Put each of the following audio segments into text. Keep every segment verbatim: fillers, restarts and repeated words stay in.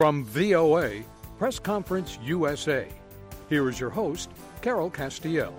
From V O A, Press Conference U S A, here is your host, Carol Castiel.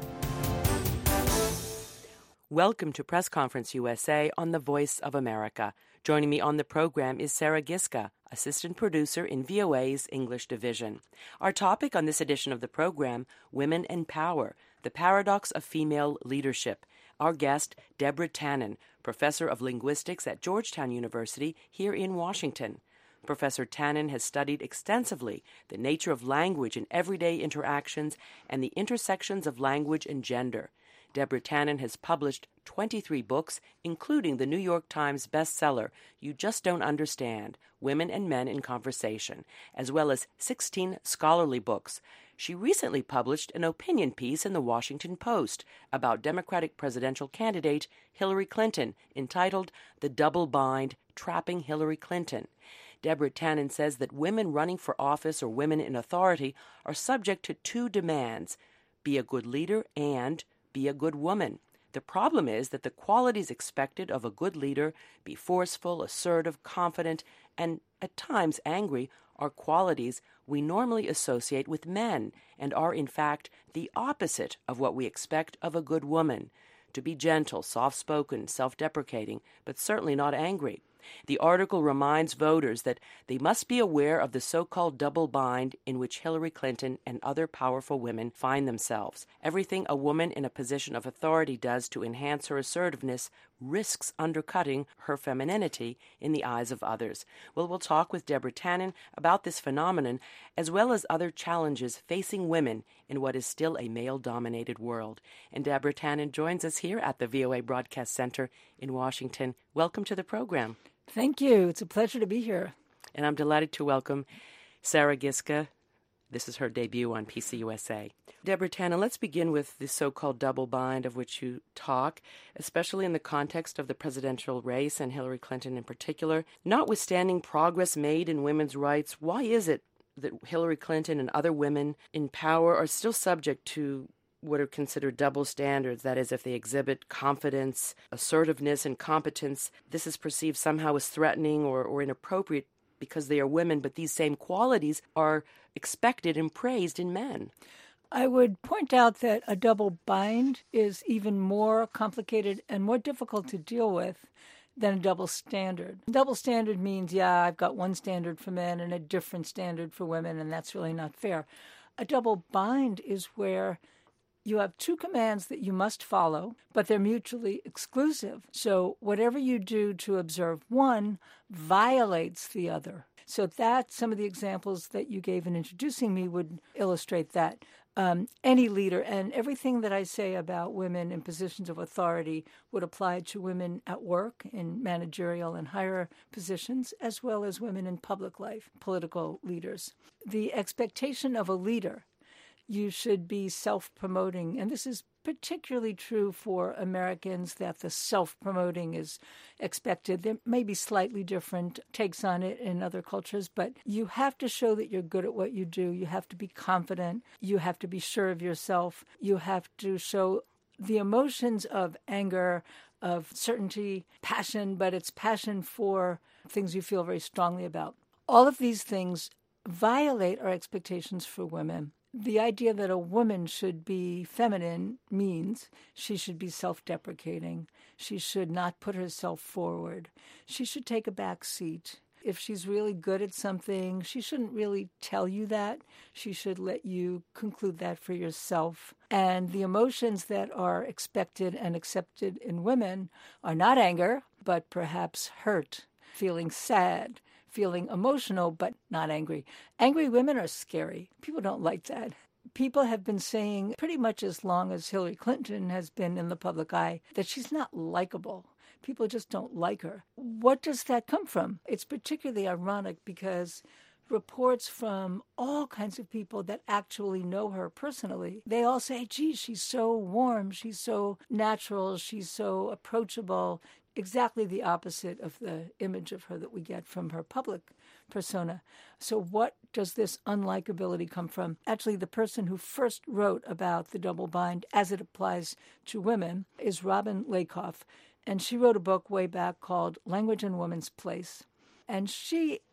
Welcome to Press Conference U S A on the Voice of America. Joining me on the program is Sarah Giska, assistant producer in V O A's English division. Our topic on this edition of the program, Women and Power, the Paradox of Female Leadership. Our guest, Deborah Tannen, professor of linguistics at Georgetown University here in Washington. Professor Tannen has studied extensively the nature of language in everyday interactions and the intersections of language and gender. Deborah Tannen has published twenty-three books, including the New York Times bestseller, You Just Don't Understand, Women and Men in Conversation, as well as sixteen scholarly books. She recently published an opinion piece in the Washington Post about Democratic presidential candidate Hillary Clinton, entitled The Double Bind, Trapping Hillary Clinton. Deborah Tannen says that women running for office or women in authority are subject to two demands: be a good leader and be a good woman. The problem is that the qualities expected of a good leader, be forceful, assertive, confident, and at times angry, are qualities we normally associate with men and are in fact the opposite of what we expect of a good woman: to be gentle, soft-spoken, self-deprecating, but certainly not angry. The article reminds voters that they must be aware of the so-called double bind in which Hillary Clinton and other powerful women find themselves. Everything a woman in a position of authority does to enhance her assertiveness risks undercutting her femininity in the eyes of others. Well, we'll talk with Deborah Tannen about this phenomenon, as well as other challenges facing women in what is still a male-dominated world. And Deborah Tannen joins us here at the V O A Broadcast Center in Washington. Welcome to the program. Thank you. It's a pleasure to be here. And I'm delighted to welcome Sarah Giska. This is her debut on P C U S A. Deborah Tannen, let's begin with the so-called double bind of which you talk, especially in the context of the presidential race and Hillary Clinton in particular. Notwithstanding progress made in women's rights, why is it that Hillary Clinton and other women in power are still subject to what are considered double standards? That is, if they exhibit confidence, assertiveness, and competence, this is perceived somehow as threatening or, or inappropriate because they are women, but these same qualities are expected and praised in men. I would point out that a double bind is even more complicated and more difficult to deal with than a double standard. Double standard means, yeah, I've got one standard for men and a different standard for women, and that's really not fair. A double bind is where you have two commands that you must follow, but they're mutually exclusive. So whatever you do to observe one violates the other. So that, some of the examples that you gave in introducing me would illustrate that. Um, any leader, and everything that I say about women in positions of authority would apply to women at work, in managerial and higher positions, as well as women in public life, political leaders. The expectation of a leader: you should be self-promoting. And this is particularly true for Americans, that the self-promoting is expected. There may be slightly different takes on it in other cultures, but you have to show that you're good at what you do. You have to be confident. You have to be sure of yourself. You have to show the emotions of anger, of certainty, passion, but it's passion for things you feel very strongly about. All of these things violate our expectations for women. The idea that a woman should be feminine means she should be self-deprecating. She should not put herself forward. She should take a back seat. If she's really good at something, she shouldn't really tell you that. She should let you conclude that for yourself. And the emotions that are expected and accepted in women are not anger, but perhaps hurt, feeling sad, feeling emotional, but not angry. Angry women are scary. People don't like that. People have been saying pretty much as long as Hillary Clinton has been in the public eye that she's not likable. People just don't like her. What does that come from? It's particularly ironic because reports from all kinds of people that actually know her personally, they all say, gee, she's so warm, she's so natural, she's so approachable. Exactly the opposite of the image of her that we get from her public persona. So what does this unlikability come from? Actually, the person who first wrote about the double bind as it applies to women is Robin Lakoff. And she wrote a book way back called Language and Woman's Place. And she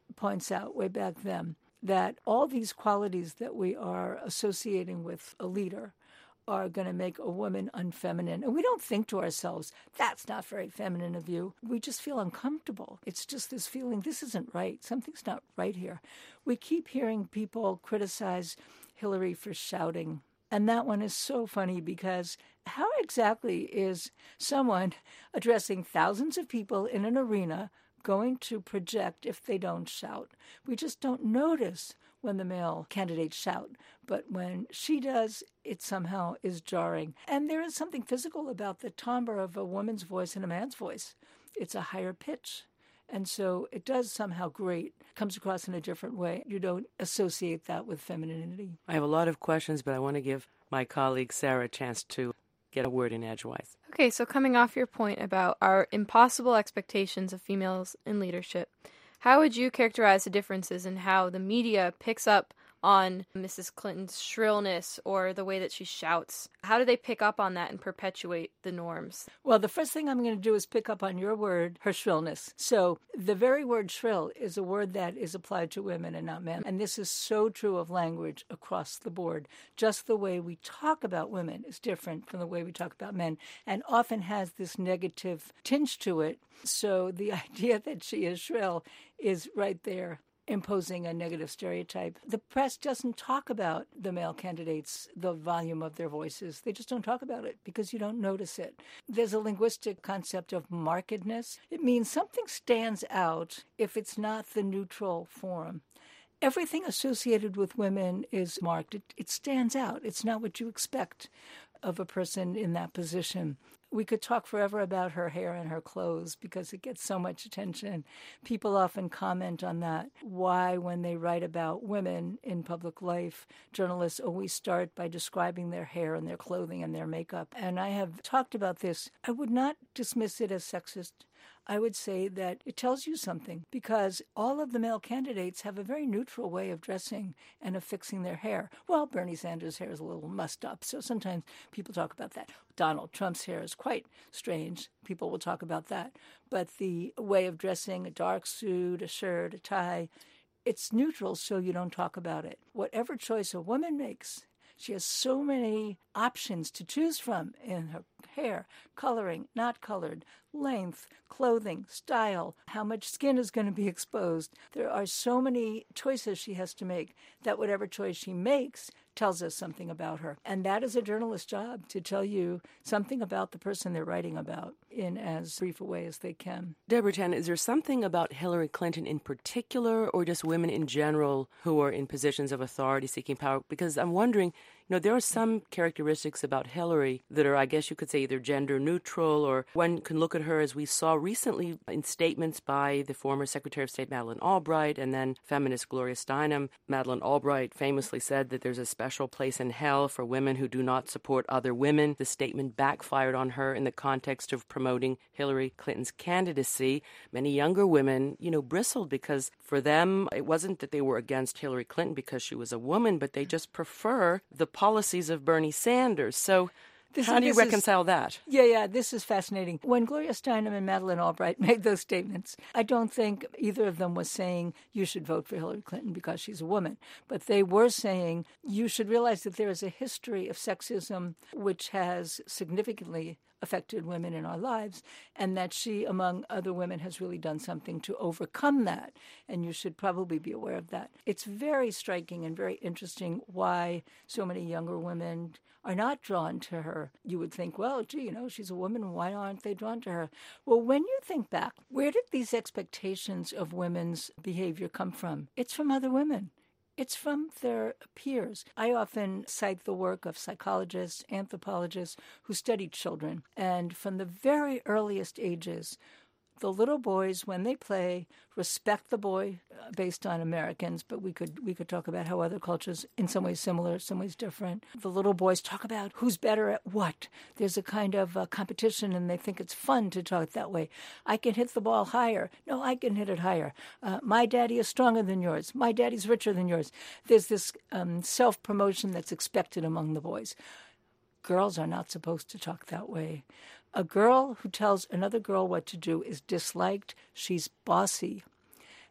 points out way back then that all these qualities that we are associating with a leader are going to make a woman unfeminine. And we don't think to ourselves, that's not very feminine of you. We just feel uncomfortable. It's just this feeling, this isn't right. Something's not right here. We keep hearing people criticize Hillary for shouting. And that one is so funny because how exactly is someone addressing thousands of people in an arena going to project if they don't shout? We just don't notice when the male candidates shout. But when she does, it somehow is jarring. And there is something physical about the timbre of a woman's voice and a man's voice. It's a higher pitch. And so it does somehow grate, comes across in a different way. You don't associate that with femininity. I have a lot of questions, but I want to give my colleague Sarah a chance to get a word in edgewise. Okay, so coming off your point about our impossible expectations of females in leadership, how would you characterize the differences in how the media picks up on Missus Clinton's shrillness or the way that she shouts? How do they pick up on that and perpetuate the norms? Well, the first thing I'm going to do is pick up on your word, her shrillness. So the very word shrill is a word that is applied to women and not men. And this is so true of language across the board. Just the way we talk about women is different from the way we talk about men and often has this negative tinge to it. So the idea that she is shrill is right there, imposing a negative stereotype. The press doesn't talk about the male candidates, the volume of their voices. They just don't talk about it because you don't notice it. There's a linguistic concept of markedness. It means something stands out if it's not the neutral form. Everything associated with women is marked. It, it stands out. It's not what you expect of a person in that position. We could talk forever about her hair and her clothes because it gets so much attention. People often comment on that. Why, when they write about women in public life, journalists always start by describing their hair and their clothing and their makeup. And I have talked about this. I would not dismiss it as sexist. I would say that it tells you something because all of the male candidates have a very neutral way of dressing and of fixing their hair. Well, Bernie Sanders' hair is a little mussed up, so sometimes people talk about that. Donald Trump's hair is quite strange. People will talk about that. But the way of dressing, a dark suit, a shirt, a tie, it's neutral, so you don't talk about it. Whatever choice a woman makes, she has so many options to choose from in her hair, coloring, not colored, length, clothing, style, how much skin is going to be exposed. There are so many choices she has to make that whatever choice she makes tells us something about her. And that is a journalist's job, to tell you something about the person they're writing about in as brief a way as they can. Deborah Tan, is there something about Hillary Clinton in particular or just women in general who are in positions of authority seeking power? Because I'm wondering, you know, there are some characteristics about Hillary that are, I guess you could say, either gender neutral, or one can look at her, as we saw recently in statements by the former Secretary of State Madeleine Albright and then feminist Gloria Steinem. Madeleine Albright famously said that there's a special place in hell for women who do not support other women. The statement backfired on her in the context of promoting Hillary Clinton's candidacy. Many younger women, you know, bristled because for them, it wasn't that they were against Hillary Clinton because she was a woman, but they just prefer the policies of Bernie Sanders. So This, How do you reconcile is, that? Yeah, yeah, this is fascinating. When Gloria Steinem and Madeleine Albright made those statements, I don't think either of them was saying you should vote for Hillary Clinton because she's a woman. But they were saying you should realize that there is a history of sexism which has significantly affected women in our lives, and that she, among other women, has really done something to overcome that, and you should probably be aware of that. It's very striking and very interesting why so many younger women are not drawn to her. You would think, well, gee, you know, she's a woman, why aren't they drawn to her? Well, when you think back, where did these expectations of women's behavior come from? It's from other women. It's from their peers. I often cite the work of psychologists, anthropologists who studied children. And from the very earliest ages, the little boys, when they play, respect the boy uh, based on Americans, but we could we could talk about how other cultures, in some ways similar, some ways different. The little boys talk about who's better at what. There's a kind of uh, competition, and they think it's fun to talk that way. I can hit the ball higher. No, I can hit it higher. Uh, my daddy is stronger than yours. My daddy's richer than yours. There's this um, self-promotion that's expected among the boys. Girls are not supposed to talk that way. A girl who tells another girl what to do is disliked. She's bossy.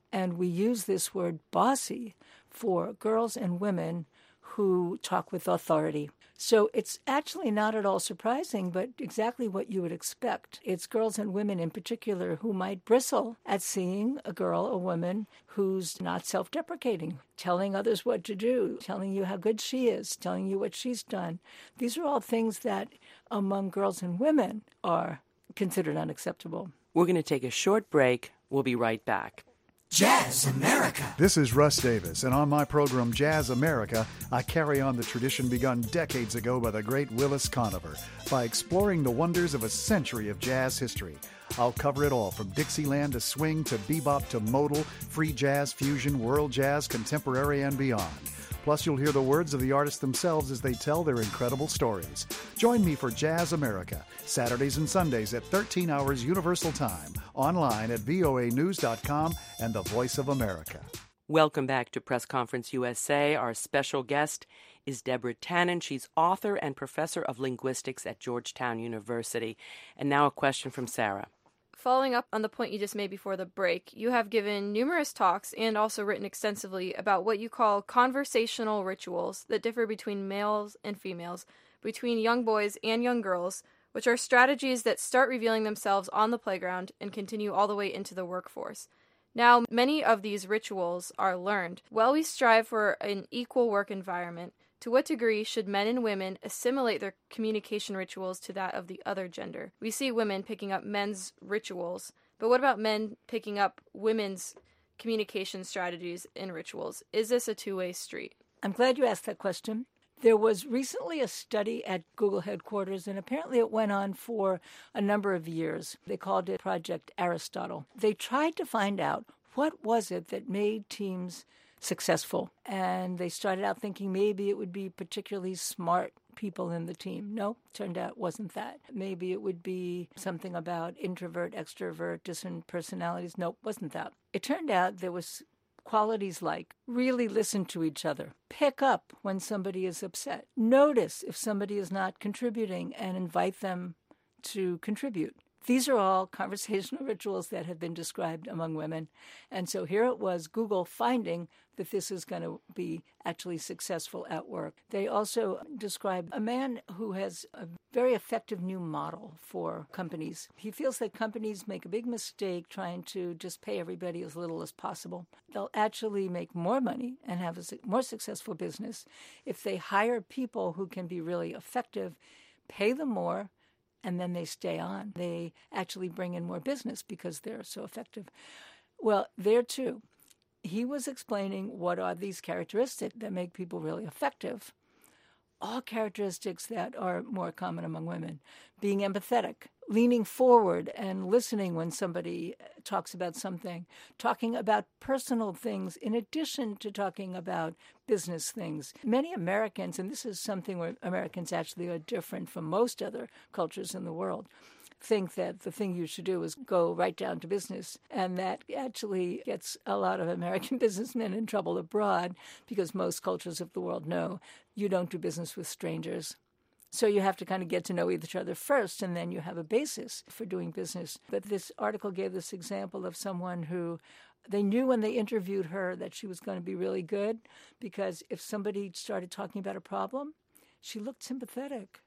And we use this word bossy for girls and women who talk with authority. So it's actually not at all surprising, but exactly what you would expect. It's girls and women in particular who might bristle at seeing a girl, a woman, who's not self-deprecating, telling others what to do, telling you how good she is, telling you what she's done. These are all things that among girls and women are considered unacceptable. We're going to take a short break. We'll be right back. Jazz America. This is Russ Davis, and on my program Jazz America, I carry on the tradition begun decades ago by the great Willis Conover by exploring the wonders of a century of jazz history. I'll cover it all, from Dixieland to swing to bebop to modal, free jazz, fusion, world jazz, contemporary, and beyond. Plus, you'll hear the words of the artists themselves as they tell their incredible stories. Join me for Jazz America, Saturdays and Sundays at thirteen hours Universal Time, online at V O A news dot com and the Voice of America. Welcome back to Press Conference U S A. Our special guest is Deborah Tannen. She's author and professor of linguistics at Georgetown University. And now a question from Sarah. Following up on the point you just made before the break, you have given numerous talks and also written extensively about what you call conversational rituals that differ between males and females, between young boys and young girls, which are strategies that start revealing themselves on the playground and continue all the way into the workforce. Now, many of these rituals are learned. While we strive for an equal work environment, to what degree should men and women assimilate their communication rituals to that of the other gender? We see women picking up men's rituals, but what about men picking up women's communication strategies and rituals? Is this a two-way street? I'm glad you asked that question. There was recently a study at Google headquarters, and apparently it went on for a number of years. They called it Project Aristotle. They tried to find out what was it that made teams successful. And they started out thinking maybe it would be particularly smart people in the team. No, turned out it wasn't that. Maybe it would be something about introvert, extrovert, different personalities. Nope, wasn't that. It turned out there was qualities like really listen to each other, pick up when somebody is upset, notice if somebody is not contributing and invite them to contribute. These are all conversational rituals that have been described among women. And so here it was, Google finding that this is going to be actually successful at work. They also describe a man who has a very effective new model for companies. He feels that companies make a big mistake trying to just pay everybody as little as possible. They'll actually make more money and have a more successful business if they hire people who can be really effective, pay them more, and then they stay on. They actually bring in more business because they're so effective. Well, there too, he was explaining what are these characteristics that make people really effective. All characteristics that are more common among women. Being empathetic, leaning forward and listening when somebody talks about something, talking about personal things in addition to talking about business things. Many Americans, and this is something where Americans actually are different from most other cultures in the world, think that the thing you should do is go right down to business. And that actually gets a lot of American businessmen in trouble abroad because most cultures of the world know you don't do business with strangers. So you have to kind of get to know each other first, and then you have a basis for doing business. But this article gave this example of someone who they knew when they interviewed her that she was going to be really good because if somebody started talking about a problem, she looked sympathetic.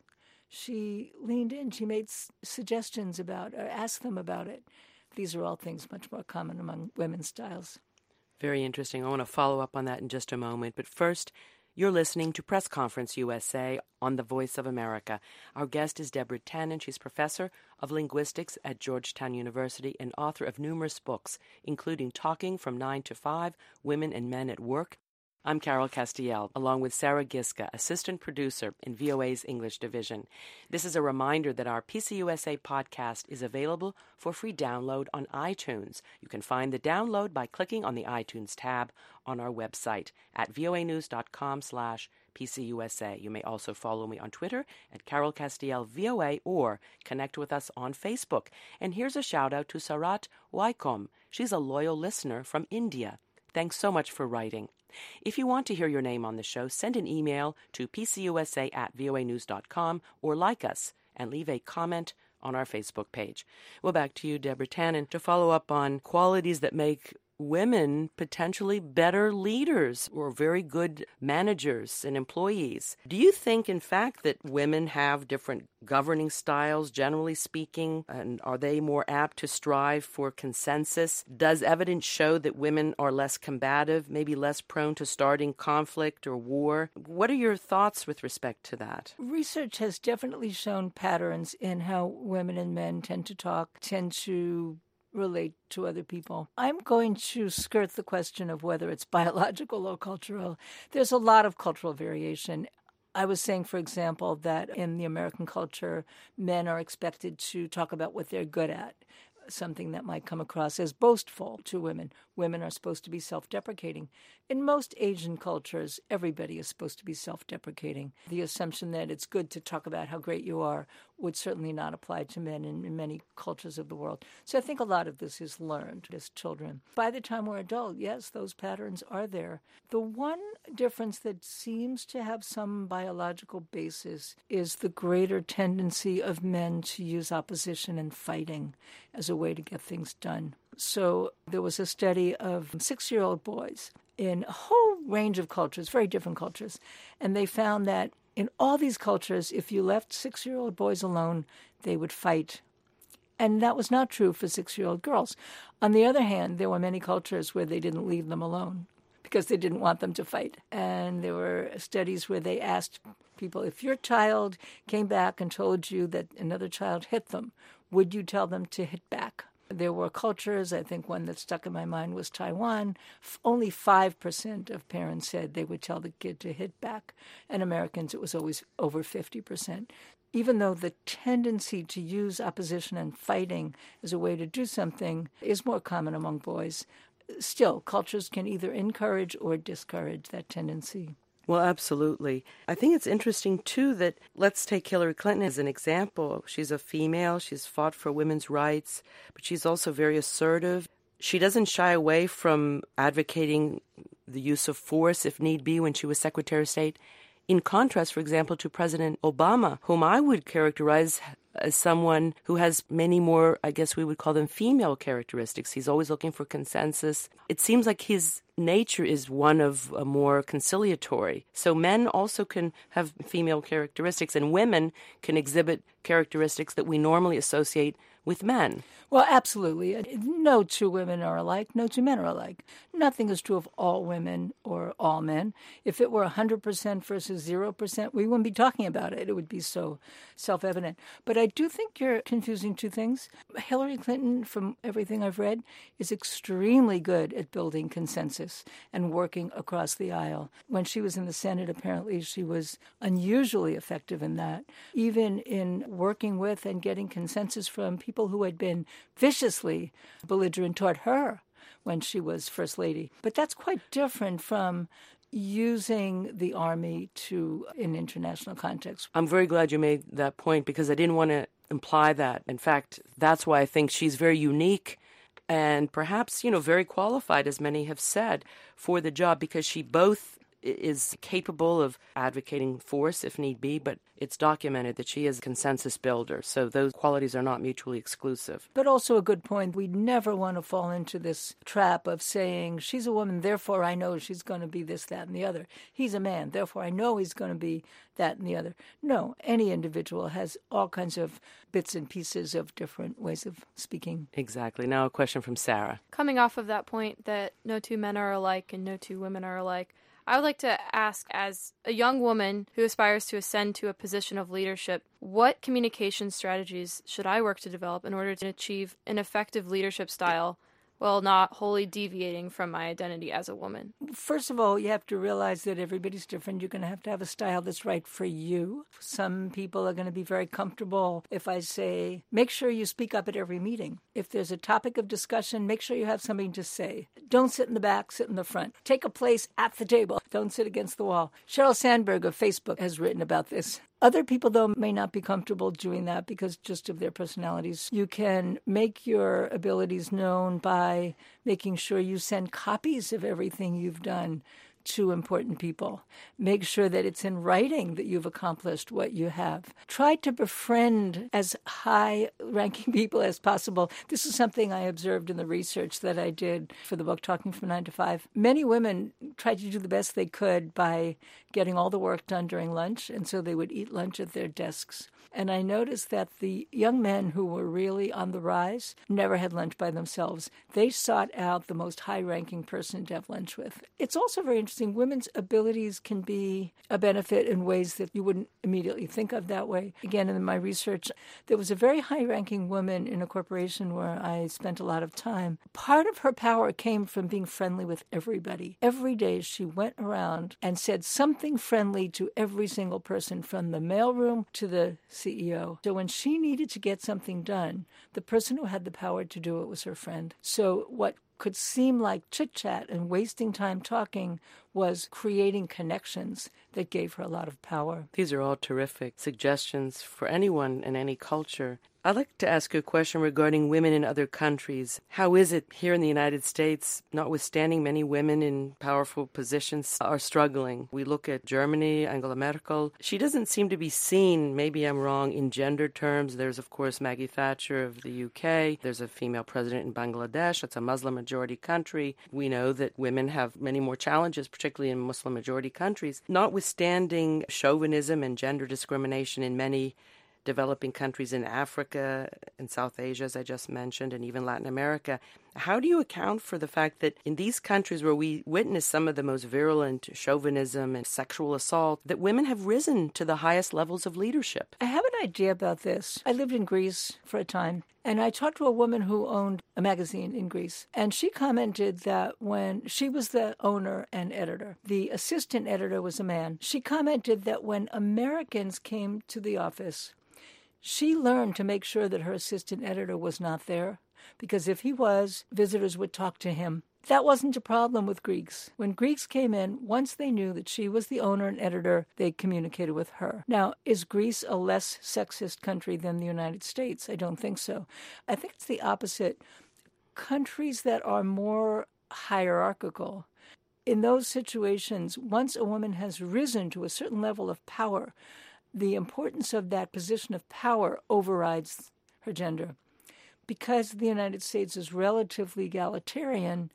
She leaned in. She made s- suggestions about or asked them about it. These are all things much more common among women's styles. Very interesting. I want to follow up on that in just a moment. But first, you're listening to Press Conference U S A on the Voice of America. Our guest is Deborah Tannen. She's professor of linguistics at Georgetown University and author of numerous books, including Talking from nine to five, Women and Men at Work. I'm Carol Castiel, along with Sarah Giska, assistant producer in V O A's English division. This is a reminder that our P C U S A podcast is available for free download on iTunes. You can find the download by clicking on the iTunes tab on our website at voanews.com slash PCUSA. You may also follow me on Twitter at Carol Castiel V O A or connect with us on Facebook. And here's a shout out to Sarat Waikom. She's a loyal listener from India. Thanks so much for writing. If you want to hear your name on the show, send an email to pcusa at voanews dot com or like us and leave a comment on our Facebook page. Well, back to you, Deborah Tannen, to follow up on qualities that make women potentially better leaders or very good managers and employees. Do you think, in fact, that women have different governing styles, generally speaking, and are they more apt to strive for consensus? Does evidence show that women are less combative, maybe less prone to starting conflict or war? What are your thoughts with respect to that? Research has definitely shown patterns in how women and men tend to talk, tend to relate to other people. I'm going to skirt the question of whether it's biological or cultural. There's a lot of cultural variation. I was saying, for example, that in the American culture, men are expected to talk about what they're good at, something that might come across as boastful to women. Women are supposed to be self-deprecating. In most Asian cultures, everybody is supposed to be self-deprecating. The assumption that it's good to talk about how great you are would certainly not apply to men in, in many cultures of the world. So I think a lot of this is learned as children. By the time we're adult, yes, those patterns are there. The one difference that seems to have some biological basis is the greater tendency of men to use opposition and fighting as a way to get things done. So there was a study of six-year-old boys in a whole range of cultures, very different cultures, and they found that in all these cultures, if you left six-year-old boys alone, they would fight. And that was not true for six-year-old girls. On the other hand, there were many cultures where they didn't leave them alone because they didn't want them to fight. And there were studies where they asked people, if your child came back and told you that another child hit them, would you tell them to hit back? There were cultures, I think one that stuck in my mind was Taiwan. F- only five percent of parents said they would tell the kid to hit back. And Americans, it was always over fifty percent. Even though the tendency to use opposition and fighting as a way to do something is more common among boys, still, cultures can either encourage or discourage that tendency. Well, absolutely. I think it's interesting, too, that let's take Hillary Clinton as an example. She's a female. She's fought for women's rights, but she's also very assertive. She doesn't shy away from advocating the use of force, if need be, when she was Secretary of State. In contrast, for example, to President Obama, whom I would characterize as someone who has many more, I guess we would call them female characteristics. He's always looking for consensus. It seems like his nature is one of a more conciliatory. So men also can have female characteristics, and women can exhibit characteristics that we normally associate with men. Well, absolutely. No two women are alike. No two men are alike. Nothing is true of all women or all men. If it were one hundred percent versus zero percent, we wouldn't be talking about it. It would be so self-evident. But I do think you're confusing two things. Hillary Clinton, from everything I've read, is extremely good at building consensus and working across the aisle. When she was in the Senate, apparently she was unusually effective in that, even in working with and getting consensus from people who had been viciously belligerent toward her when she was First Lady. But that's quite different from using the army to in international context. I'm very glad you made that point because I didn't want to imply that. In fact, that's why I think she's very unique and perhaps, you know, very qualified, as many have said, for the job because she both is capable of advocating force if need be, but it's documented that she is a consensus builder. So those qualities are not mutually exclusive. But also a good point. We never want to fall into this trap of saying, she's a woman, therefore I know she's going to be this, that, and the other. He's a man, therefore I know he's going to be that and the other. No, any individual has all kinds of bits and pieces of different ways of speaking. Exactly. Now a question from Sarah. Coming off of that point that no two men are alike and no two women are alike, I would like to ask, as a young woman who aspires to ascend to a position of leadership, what communication strategies should I work to develop in order to achieve an effective leadership style while not wholly deviating from my identity as a woman? First of all, you have to realize that everybody's different. You're going to have to have a style that's right for you. Some people are going to be very comfortable if I say, make sure you speak up at every meeting. If there's a topic of discussion, make sure you have something to say. Don't sit in the back, sit in the front. Take a place at the table. Don't sit against the wall. Sheryl Sandberg of Facebook has written about this. Other people, though, may not be comfortable doing that because just of their personalities. You can make your abilities known by making sure you send copies of everything you've done to important people. Make sure that it's in writing that you've accomplished what you have. Try to befriend as high-ranking people as possible. This is something I observed in the research that I did for the book Talking from nine to five. Many women tried to do the best they could by getting all the work done during lunch, and so they would eat lunch at their desks. And I noticed that the young men who were really on the rise never had lunch by themselves. They sought out the most high-ranking person to have lunch with. It's also very interesting. Women's abilities can be a benefit in ways that you wouldn't immediately think of that way. Again, in my research, there was a very high-ranking woman in a corporation where I spent a lot of time. Part of her power came from being friendly with everybody. Every day she went around and said something friendly to every single person, from the mailroom to the C E O. So when she needed to get something done, the person who had the power to do it was her friend. So what could seem like chit-chat and wasting time talking was creating connections that gave her a lot of power. These are all terrific suggestions for anyone in any culture. I'd like to ask you a question regarding women in other countries. How is it here in the United States, notwithstanding many women in powerful positions are struggling? We look at Germany, Angela Merkel. She doesn't seem to be seen, maybe I'm wrong, in gender terms. There's, of course, Maggie Thatcher of the U K. There's a female president in Bangladesh. It's a Muslim-majority country. We know that women have many more challenges, particularly in Muslim-majority countries. Notwithstanding chauvinism and gender discrimination in many developing countries in Africa and South Asia, as I just mentioned, and even Latin America. How do you account for the fact that in these countries where we witness some of the most virulent chauvinism and sexual assault, that women have risen to the highest levels of leadership? I have an idea about this. I lived in Greece for a time, and I talked to a woman who owned a magazine in Greece, and she commented that when she was the owner and editor, the assistant editor was a man. She commented that when Americans came to the office, she learned to make sure that her assistant editor was not there, because if he was, visitors would talk to him. That wasn't a problem with Greeks. When Greeks came in, once they knew that she was the owner and editor, they communicated with her. Now, is Greece a less sexist country than the United States? I don't think so. I think it's the opposite. Countries that are more hierarchical, in those situations, once a woman has risen to a certain level of power, the importance of that position of power overrides her gender. Because the United States is relatively egalitarian,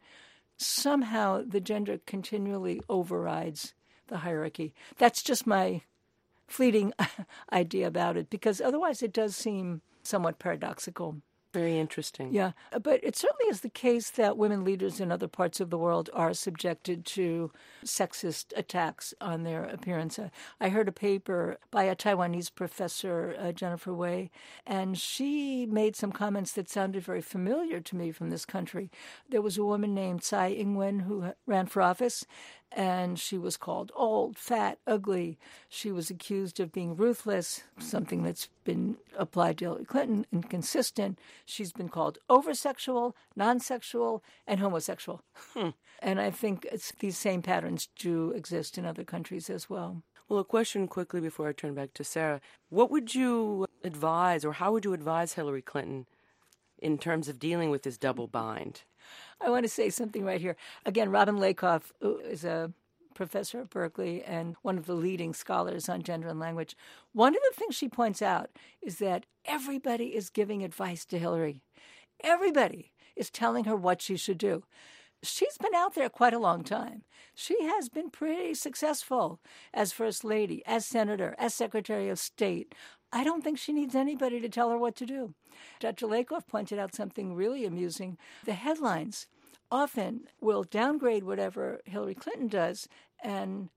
somehow the gender continually overrides the hierarchy. That's just my fleeting idea about it, because otherwise it does seem somewhat paradoxical. Very interesting. Yeah, but it certainly is the case that women leaders in other parts of the world are subjected to sexist attacks on their appearance. Uh, I heard a paper by a Taiwanese professor, uh, Jennifer Wei, and she made some comments that sounded very familiar to me from this country. There was a woman named Tsai Ing-wen who ran for office, and she was called old, fat, ugly. She was accused of being ruthless, something that's been applied to Hillary Clinton, inconsistent. She's been called oversexual, non-sexual, and homosexual. Hmm. And I think it's, these same patterns do exist in other countries as well. Well, a question quickly before I turn back to Sarah. What would you advise, or how would you advise Hillary Clinton in terms of dealing with this double bind? I want to say something right here. Again, Robin Lakoff, who is a professor at Berkeley and one of the leading scholars on gender and language. One of the things she points out is that everybody is giving advice to Hillary. Everybody is telling her what she should do. She's been out there quite a long time. She has been pretty successful as First Lady, as Senator, as Secretary of State. I don't think she needs anybody to tell her what to do. Doctor Lakoff pointed out something really amusing. The headlines often will downgrade whatever Hillary Clinton does and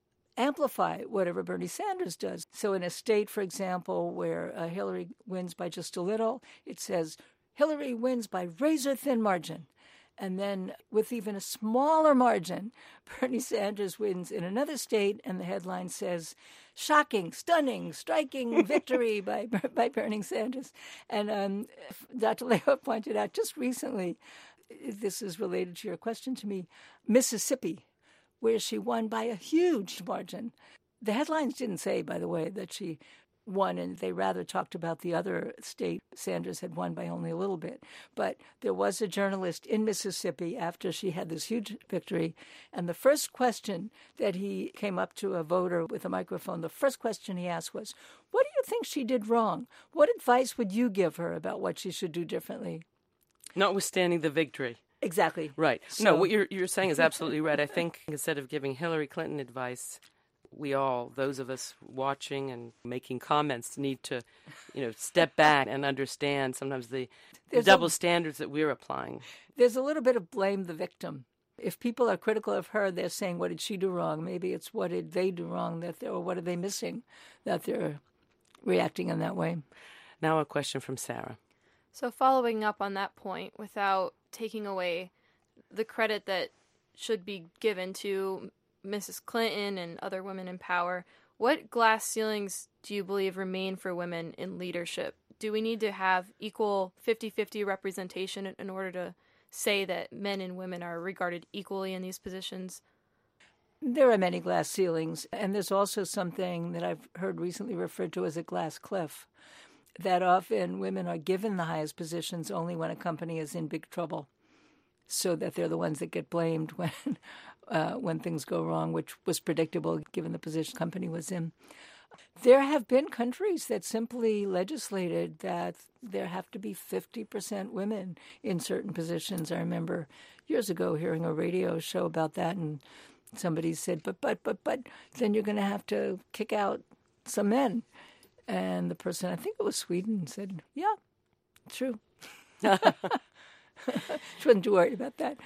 amplify whatever Bernie Sanders does. So in a state, for example, where uh, Hillary wins by just a little, it says, Hillary wins by razor-thin margin. And then with even a smaller margin, Bernie Sanders wins in another state, and the headline says, shocking, stunning, striking victory by by Bernie Sanders. And um, Doctor Lakoff pointed out just recently, this is related to your question to me, Mississippi, where she won by a huge margin. The headlines didn't say, by the way, that she won, and they rather talked about the other state. Sanders had won by only a little bit. But there was a journalist in Mississippi after she had this huge victory, and the first question that he came up to a voter with a microphone, the first question he asked was, what do you think she did wrong? What advice would you give her about what she should do differently? Notwithstanding the victory. Exactly. Right. So, no, what you're, you're saying is absolutely right. I think instead of giving Hillary Clinton advice, we all, those of us watching and making comments, need to, you know, step back and understand sometimes the, the double a, standards that we're applying. There's a little bit of blame the victim. If people are critical of her, they're saying, what did she do wrong? Maybe it's what did they do wrong, that or what are they missing, that they're reacting in that way. Now a question from Sarah. So following up on that point, without taking away the credit that should be given to Missus Clinton and other women in power, what glass ceilings do you believe remain for women in leadership? Do we need to have equal fifty-fifty representation in order to say that men and women are regarded equally in these positions? There are many glass ceilings, and there's also something that I've heard recently referred to as a glass cliff, that often women are given the highest positions only when a company is in big trouble, so that they're the ones that get blamed when uh, when things go wrong, which was predictable given the position the company was in. There have been countries that simply legislated that there have to be fifty percent women in certain positions. I remember years ago hearing a radio show about that, and somebody said, but, but, but, but, then you're going to have to kick out some men. And the person, I think it was Sweden, said, yeah, true. She wasn't too worried about that.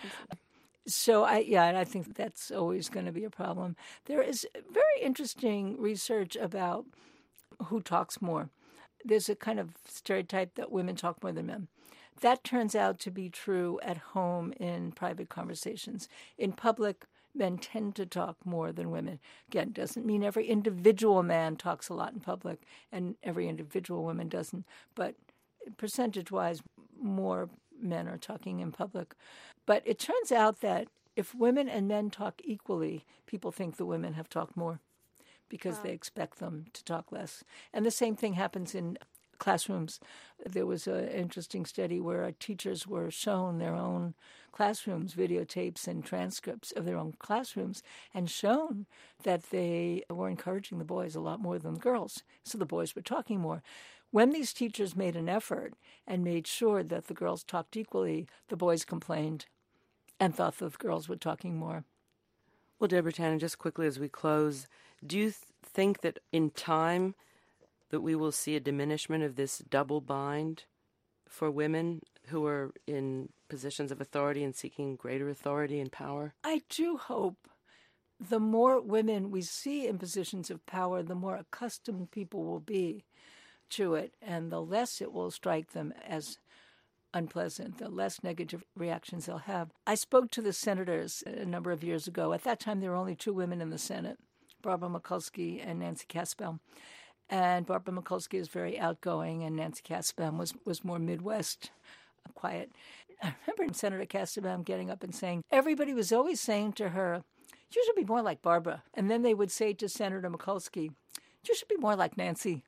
So, I yeah, and I think that's always going to be a problem. There is very interesting research about who talks more. There's a kind of stereotype that women talk more than men. That turns out to be true at home in private conversations. In public, men tend to talk more than women. Again, doesn't mean every individual man talks a lot in public and every individual woman doesn't. But percentage-wise, more men are talking in public. But it turns out that if women and men talk equally, people think the women have talked more because wow. they expect them to talk less. And the same thing happens in classrooms. There was an interesting study where teachers were shown their own classrooms, videotapes and transcripts of their own classrooms, and shown that they were encouraging the boys a lot more than the girls. So the boys were talking more. When these teachers made an effort and made sure that the girls talked equally, the boys complained and thought that the girls were talking more. Well, Deborah Tannen, just quickly as we close, do you th- think that in time that we will see a diminishment of this double bind for women who are in positions of authority and seeking greater authority and power? I do hope the more women we see in positions of power, the more accustomed people will be to it, and the less it will strike them as unpleasant, the less negative reactions they'll have. I spoke to the senators a number of years ago. At that time, there were only two women in the Senate, Barbara Mikulski and Nancy Kasperl. And Barbara Mikulski is very outgoing, and Nancy Kasperl was, was more Midwest, quiet. I remember Senator Kasperl getting up and saying, everybody was always saying to her, you should be more like Barbara. And then they would say to Senator Mikulski, you should be more like Nancy.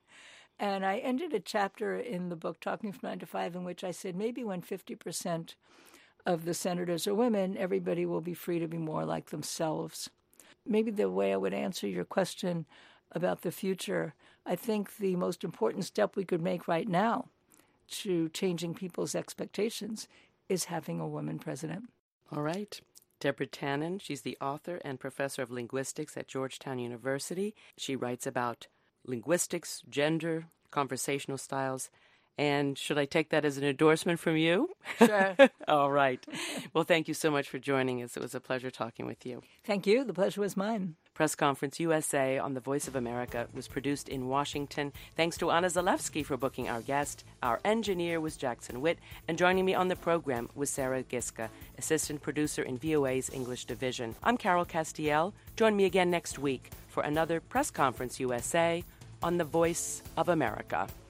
And I ended a chapter in the book, Talking from nine to five, in which I said maybe when fifty percent of the senators are women, everybody will be free to be more like themselves. Maybe the way I would answer your question about the future, I think the most important step we could make right now to changing people's expectations is having a woman president. All right. Deborah Tannen, she's the author and professor of linguistics at Georgetown University. She writes about linguistics, gender, conversational styles. And should I take that as an endorsement from you? Sure. All right. Well, thank you so much for joining us. It was a pleasure talking with you. Thank you. The pleasure was mine. Press Conference U S A on the Voice of America was produced in Washington. Thanks to Anna Zalewski for booking our guest. Our engineer was Jackson Witt. And joining me on the program was Sarah Giska, assistant producer in V O A's English division. I'm Carol Castiel. Join me again next week for another Press Conference U S A on the Voice of America.